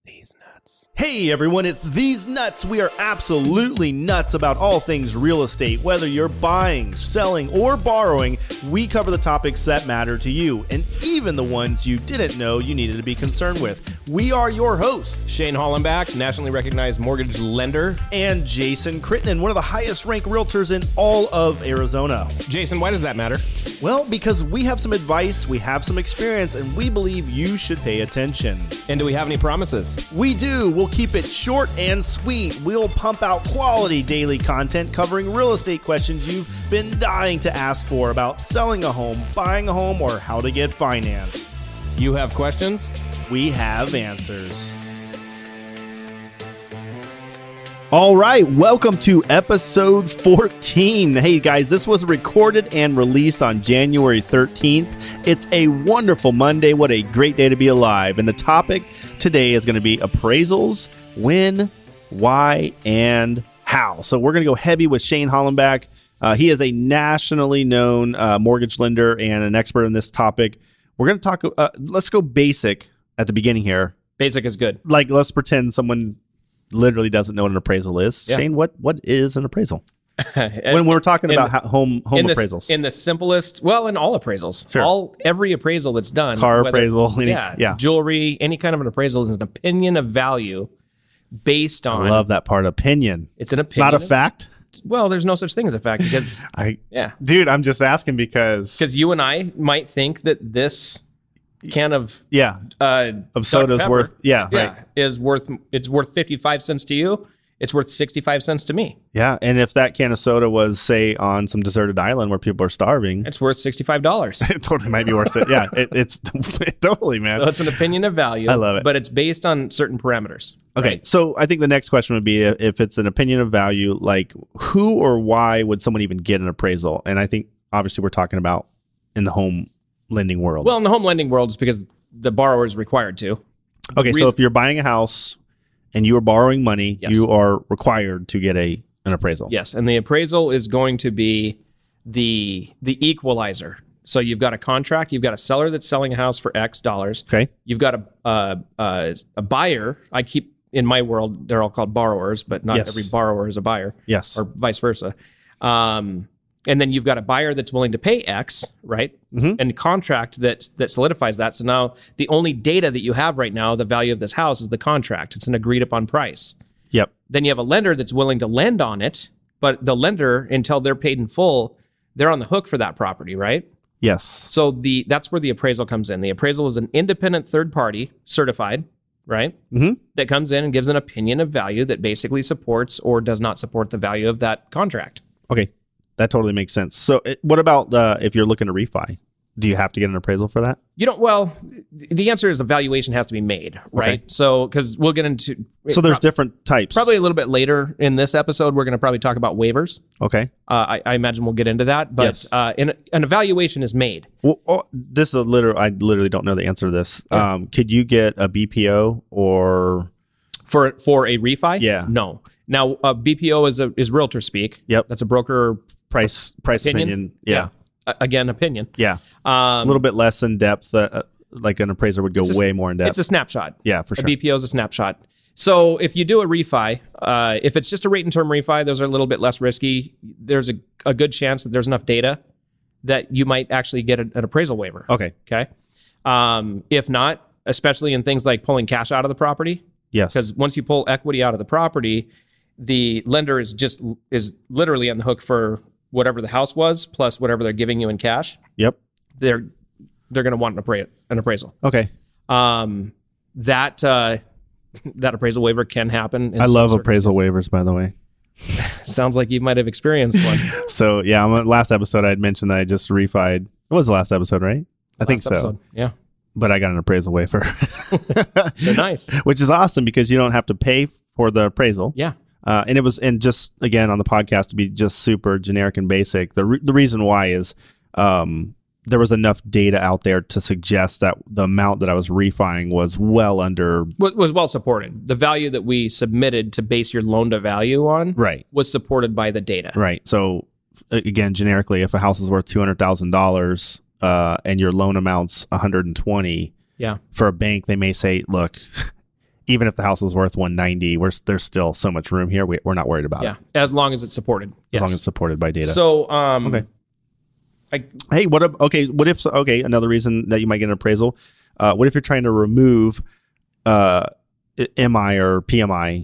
These nuts. Hey everyone, it's These Nuts. We are absolutely nuts about all things real estate. Whether you're buying, selling, or borrowing, we cover the topics that matter to you, and even the ones you didn't know you needed to be concerned with. We are your hosts, Shane Hollenbach, nationally recognized mortgage lender. And Jason Crittenden, one of the highest ranked realtors in all of Arizona. Jason, why does that matter? Well, because we have some advice, we have some experience, and we believe you should pay attention. And do we have any promises? We do. We'll keep it short and sweet. We'll pump out quality daily content covering real estate questions you've been dying to ask for about selling a home, buying a home, or how to get financed. You have questions? We have answers. All right, welcome to episode 14. Hey guys, this was recorded and released on January 13th. It's a wonderful Monday. What a great day to be alive. And the topic today is going to be appraisals, when, why, and how. So we're going to go heavy with Shane Hollenbach. He is a nationally known mortgage lender and an expert in this topic. We're going to talk, let's go basic at the beginning here. Basic is good. Like, let's pretend someone literally doesn't know what an appraisal is. Yeah. Shane, what is an appraisal? When we're talking about home appraisals. In the simplest, well, in all appraisals. Sure. Every appraisal that's done. Car appraisal. Jewelry, any kind of an appraisal is an opinion of value based on. I love that part, opinion. It's an opinion. Not a fact? Well, there's no such thing as a fact because. Dude, I'm just asking because. Because you and I might think that this can of soda is worth it's worth 55 cents to you, it's worth 65 cents to me. And if that can of soda was, say, on some deserted island where people are starving, it's worth $65. It totally might be worth it. It's totally, man. So it's an opinion of value. I love it, but it's based on certain parameters. Okay, right? So I think the next question would be, if it's an opinion of value, like who or why would someone even get an appraisal? And I think obviously we're talking about in the home lending world. Well, in the home lending world, it's because the borrower is required to. Okay, so if you're buying a house and you are borrowing money, yes, you are required to get an appraisal. Yes, and the appraisal is going to be the equalizer. So you've got a contract, you've got a seller that's selling a house for X dollars. Okay. You've got a buyer. In my world, they're all called borrowers, but not every borrower is a buyer. Yes. Or vice versa. And then you've got a buyer that's willing to pay X, right? Mm-hmm. And a contract that solidifies that. So now the only data that you have right now, the value of this house, is the contract. It's an agreed upon price. Yep. Then you have a lender that's willing to lend on it, but the lender, until they're paid in full, they're on the hook for that property, right? Yes. So that's where the appraisal comes in. The appraisal is an independent third party, certified, right? Mm-hmm. That comes in and gives an opinion of value that basically supports or does not support the value of that contract. Okay. That totally makes sense. So what about if you're looking to refi? Do you have to get an appraisal for that? You don't. Well, the answer is the valuation has to be made, right? Okay. So, because we'll get into... So there's different types. Probably a little bit later in this episode, we're going to probably talk about waivers. Okay. I imagine we'll get into that. But yes. An evaluation is made. Well, I literally don't know the answer to this. Yeah. Could you get a BPO or... For a refi? Yeah. No. Now, BPO is realtor speak. Yep. That's a broker... Price opinion. Yeah. Again, opinion. Yeah. A little bit less in depth. Like an appraiser would go way more in depth. It's a snapshot. Yeah, for sure. A BPO is a snapshot. So if you do a refi, if it's just a rate and term refi, those are a little bit less risky. There's a good chance that there's enough data that you might actually get an appraisal waiver. Okay. If not, especially in things like pulling cash out of the property. Yes. Because once you pull equity out of the property, the lender is literally on the hook for whatever the house was, plus whatever they're giving you in cash. Yep. They're going to want an appraisal. Okay. That appraisal waiver can happen. I love appraisal waivers, by the way. Sounds like you might have experienced one. So yeah, on the last episode, I had mentioned that I just refied. It was the last episode, right? I think so. Yeah. But I got an appraisal waiver. They're nice. Which is awesome because you don't have to pay for the appraisal. Yeah. And just again on the podcast to be just super generic and basic. The reason why is there was enough data out there to suggest that the amount that I was refining was well under... Was well supported. The value that we submitted to base your loan to value on was supported by the data. Right. So again, generically, if a house is worth $200,000 and your loan amount's $120,000, for a bank, they may say, look, even if the house is worth 190, there's still so much room here. We're not worried about it. As long as it's supported. As long as it's supported by data. So, okay. What if another reason that you might get an appraisal, what if you're trying to remove MI or PMI?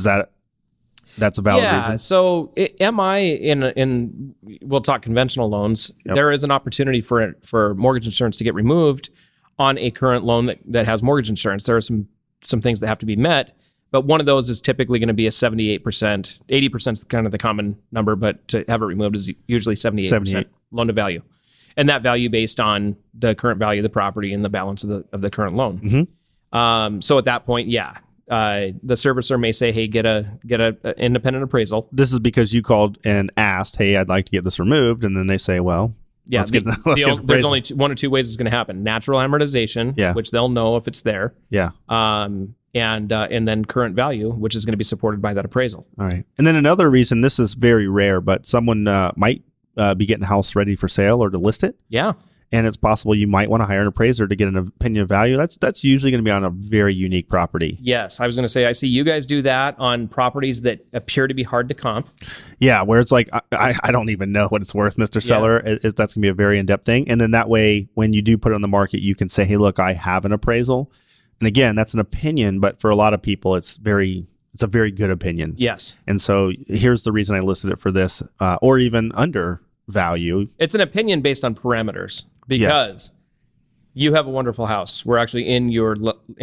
That's a valid reason? So MI in we'll talk conventional loans. Yep. There is an opportunity for mortgage insurance to get removed on a current loan that has mortgage insurance. There are some things that have to be met, but one of those is typically going to be a 78%. 80% is kind of the common number, but to have it removed is usually 78% loan to value, and that value based on the current value of the property and the balance of the current loan. Mm-hmm. So at that point, the servicer may say, "Hey, get a independent appraisal." This is because you called and asked, "Hey, I'd like to get this removed," and then they say, "Well, let's get there's only one or two ways it's going to happen: natural amortization, which they'll know if it's there, and then current value, which is going to be supported by that appraisal." All right, and then another reason, this is very rare, but someone might be getting a house ready for sale or to list it. Yeah. And it's possible you might want to hire an appraiser to get an opinion of value. That's usually going to be on a very unique property. Yes, I was going to say, I see you guys do that on properties that appear to be hard to comp. Yeah, where it's like, I don't even know what it's worth, Mr. Seller. That's going to be a very in-depth thing. And then that way, when you do put it on the market, you can say, hey, look, I have an appraisal. And again, that's an opinion, but for a lot of people, it's a very good opinion. Yes. And so here's the reason I listed it for this, or even under value. It's an opinion based on parameters. Because you have a wonderful house. We're actually in your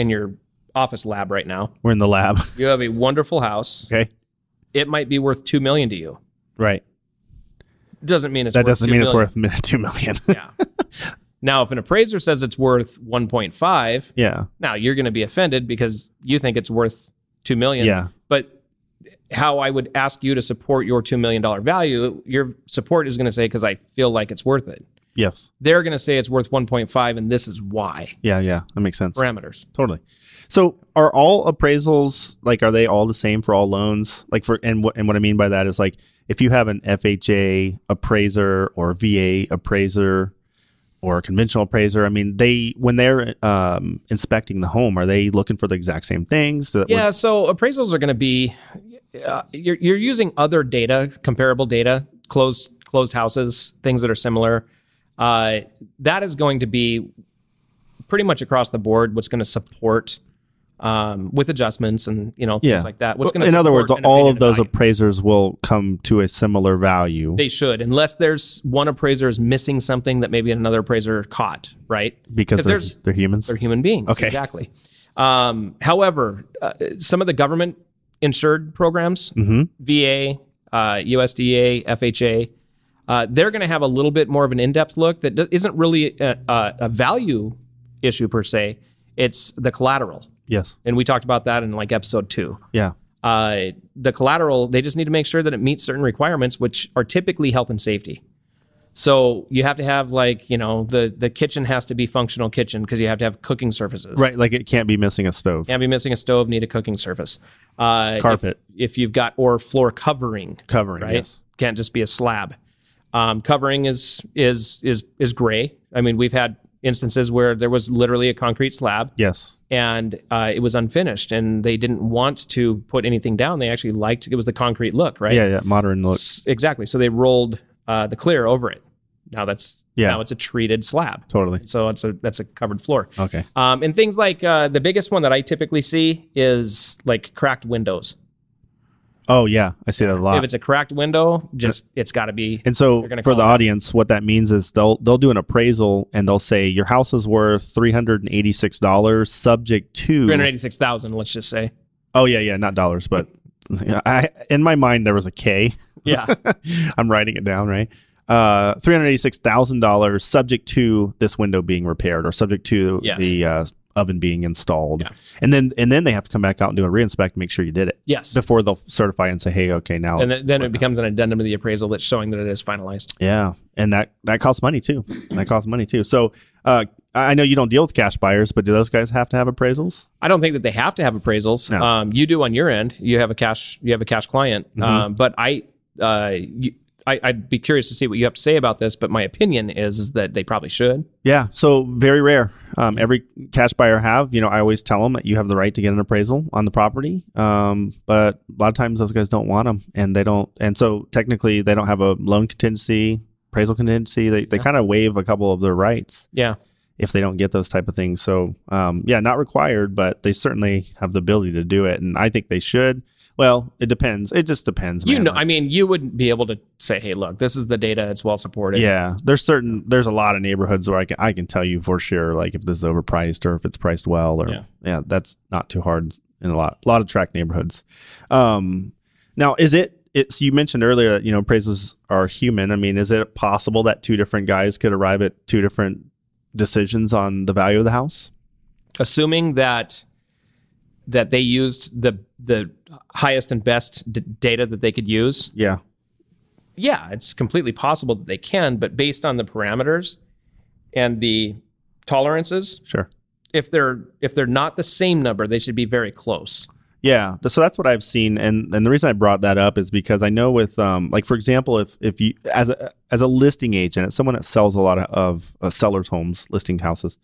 office lab right now. We're in the lab. You have a wonderful house. Okay. It might be worth $2 million to you. Right. Doesn't mean it's that worth doesn't mean it's worth $2 million. Yeah. Now, if an appraiser says it's worth 1.5, now you're going to be offended because you think it's worth $2 million. Yeah. But how I would ask you to support your $2 million value, your support is going to say, because I feel like it's worth it. Yes. They're going to say it's worth 1.5, and this is why. Yeah, that makes sense. Parameters. Totally. So are all appraisals, are they all the same for all loans? And what I mean by that is, if you have an FHA appraiser or VA appraiser or a conventional appraiser, I mean, when they're inspecting the home, are they looking for the exact same things? So appraisals are going to be, you're using other data, comparable data, closed houses, things that are similar. That is going to be pretty much across the board what's going to support with adjustments and things like that. In other words, all of those appraisers will come to a similar value. They should, unless there's one appraiser is missing something that maybe another appraiser caught, right? Because they're humans. They're human beings. Okay. Exactly. However, some of the government insured programs, VA, USDA, FHA, they're going to have a little bit more of an in-depth look that isn't really a value issue per se. It's the collateral. Yes. And we talked about that in episode 2. Yeah. The collateral, they just need to make sure that it meets certain requirements, which are typically health and safety. So you have to have the kitchen has to be functional kitchen because you have to have cooking surfaces. Right. It can't be missing a stove. Can't be missing a stove, need a cooking surface. Carpet. If you've got, or floor covering. Covering, right? Yes. Can't just be a slab. Covering is gray. I mean, we've had instances where there was literally a concrete slab. Yes. And it was unfinished, and they didn't want to put anything down. They actually liked it was the concrete look, right? Yeah, modern look. Exactly. So they rolled the clear over it. Now now it's a treated slab. Totally. So that's a covered floor. Okay. And things like the biggest one that I typically see is cracked windows. Oh yeah, I see that a lot. If it's a cracked window, it's got to be. And so for the audience, what that means is they'll do an appraisal and they'll say your house is worth $386, subject to $386,000. Let's just say. Oh yeah, not dollars, but in my mind there was a K. Yeah, I'm writing it down right. $386,000, subject to this window being repaired or subject to the oven being installed. Yeah. And then they have to come back out and do a reinspect and make sure you did it. Yes. Before they'll certify and say, hey, okay, now. And then it becomes an addendum to the appraisal that's showing that it is finalized. Yeah. And that costs money too. So I know you don't deal with cash buyers, but do those guys have to have appraisals? I don't think that they have to have appraisals. No. You do on your end. You have a cash client. But I I'd be curious to see what you have to say about this, but my opinion is that they probably should. Yeah. So very rare. Every cash buyer I always tell them that you have the right to get an appraisal on the property. But a lot of times those guys don't want them, and they don't. And so technically they don't have a loan contingency, appraisal contingency. They kind of waive a couple of their rights. Yeah. If they don't get those type of things. So not required, but they certainly have the ability to do it. And I think they should. Well, it depends. It just depends, man. I mean, you wouldn't be able to say, hey, look, this is the data. It's well supported. Yeah. There's a lot of neighborhoods where I can tell you for sure, like if this is overpriced or if it's priced well, or that's not too hard in a lot of tract neighborhoods. Now, so you mentioned earlier that, appraisals are human. I mean, is it possible that two different guys could arrive at two different decisions on the value of the house? Assuming that they used the highest and best data that they could use. Yeah, it's completely possible that they can, but based on the parameters and the tolerances, sure. If they're not the same number, they should be very close. Yeah, so that's what I've seen, and the reason I brought that up is because I know with like, for example, if you as a listing agent, someone that sells a lot of sellers' homes, listing houses,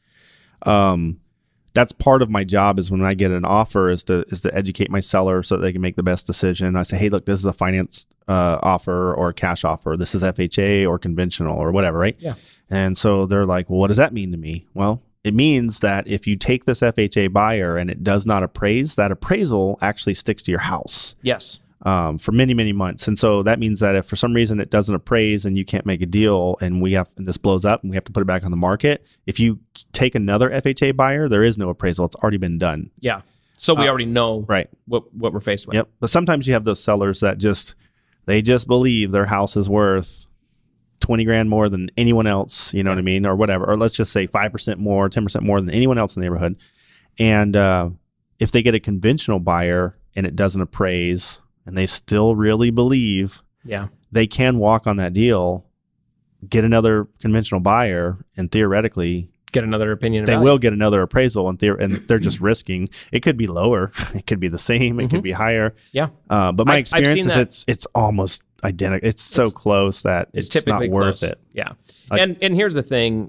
that's part of my job is when I get an offer is to educate my seller so that they can make the best decision. I say, hey, look, this is a finance offer or a cash offer. This is FHA or conventional or whatever, right? Yeah. And so they're like, well, what does that mean to me? Well, it means that if you take this FHA buyer and it does not appraise, that appraisal actually sticks to your house. Yes. For many, many months. And so that means that if for some reason it doesn't appraise and you can't make a deal and this blows up and we have to put it back on the market, if you take another FHA buyer, there is no appraisal. It's already been done. Yeah. So we already know what we're faced with. Yep. But sometimes you have those sellers that they just believe their house is worth 20 grand more than anyone else, you know what I mean? Or whatever. Or let's just say 5% more, 10% more than anyone else in the neighborhood. And if they get a conventional buyer and it doesn't appraise, and they still really believe they can walk on that deal, get another conventional buyer, and theoretically get another opinion. They will get another appraisal, and they're just risking. It could be lower, it could be the same, it could be higher. Yeah. But my experience is it's almost identical. It's so close that it's typically not worth it. Yeah. And here's the thing: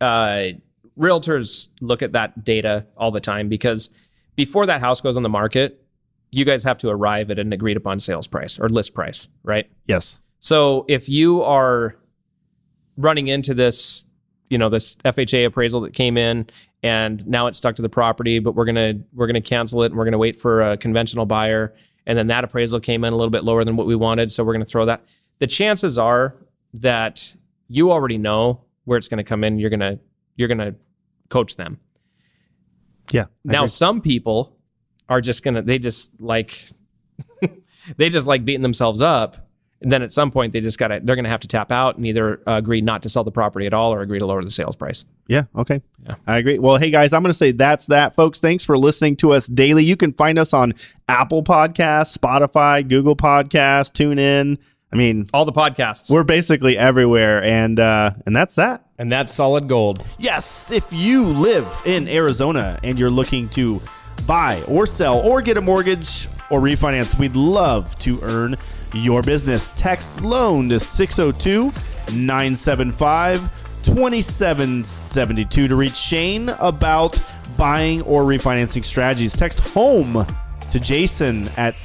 realtors look at that data all the time because before that house goes on the market, you guys have to arrive at an agreed upon sales price or list price, right? Yes. So if you are running into this, this FHA appraisal that came in and now it's stuck to the property, but we're gonna cancel it and we're gonna wait for a conventional buyer, and then that appraisal came in a little bit lower than what we wanted, so we're gonna throw that. The chances are that you already know where it's gonna come in. You're gonna coach them. Yeah. Now some people are they just like beating themselves up. And then at some point they're going to have to tap out and either agree not to sell the property at all or agree to lower the sales price. Yeah. Okay. Yeah. I agree. Well, hey guys, I'm going to say that's that, folks. Thanks for listening to us daily. You can find us on Apple Podcasts, Spotify, Google Podcasts, TuneIn. I mean, all the podcasts. We're basically everywhere. And that's that. And that's solid gold. Yes. If you live in Arizona and you're looking to buy or sell or get a mortgage or refinance, we'd love to earn your business. Text loan to 602-975-2772 to reach Shane about buying or refinancing strategies. Text home to Jason at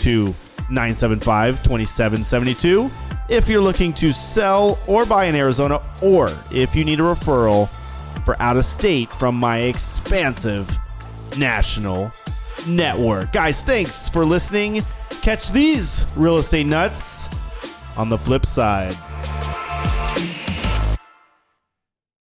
602-975-2772 if you're looking to sell or buy in Arizona, or if you need a referral for out of state from my expansive national network. Guys, thanks for listening. Catch these real estate nuts on the flip side.